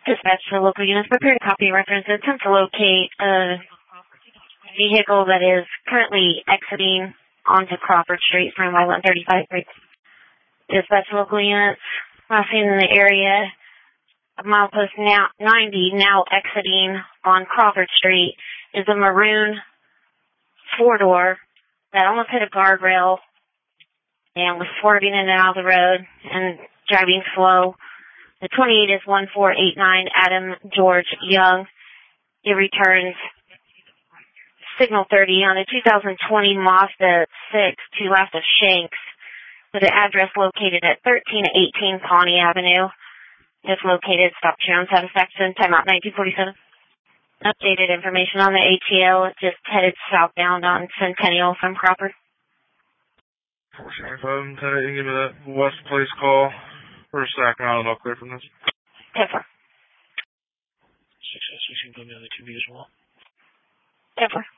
Dispatch to local units. Prepare to copy reference. Attempt to locate a vehicle that is currently exiting onto Crawford Street from I-135 Street. Dispatch to local units. Last seen in the area of milepost 90, now exiting on Crawford Street, is a maroon four-door that almost hit a guardrail and was swerving in and out of the road and driving slow. The 28 is 1489 Adam George Young. It returns signal 30 on a 2020 Mazda 6 to left of Shanks with an address located at 1318 Pawnee Avenue. If located, stop here on satisfaction. Timeout 1947. Updated information on the ATL. It just headed southbound on Centennial from Crawford. 475, Lieutenant, you can give me that West Place call for a Stack Mountain. I'll clear from this. 10-4. 6 you can put me on the 2B as well. 10-4.